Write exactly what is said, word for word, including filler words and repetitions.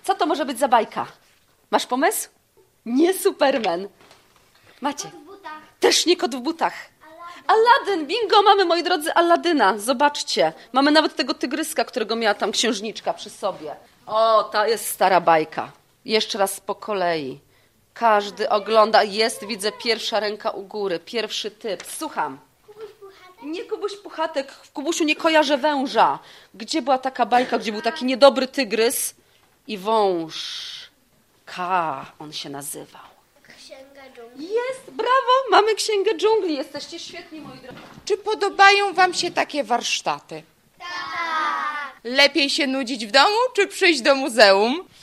Co to może być za bajka? Masz pomysł? Nie Superman. Macie? Też nie kot w butach. Aladdin, bingo, mamy, moi drodzy, Aladyna. Zobaczcie, mamy nawet tego tygryska, którego miała tam księżniczka przy sobie. O, ta jest stara bajka. Jeszcze raz po kolei. Każdy ogląda. Jest, widzę, pierwsza ręka u góry, pierwszy typ. Słucham. Nie Kubuś Puchatek, w Kubusiu nie kojarzę węża. Gdzie była taka bajka, gdzie był taki niedobry tygrys i wąż? K, on się nazywał. Księga dżungli. Jest, brawo, mamy Księgę Dżungli. Jesteście świetni, moi drodzy. Czy podobają wam się takie warsztaty? Tak. Lepiej się nudzić w domu, czy przyjść do muzeum?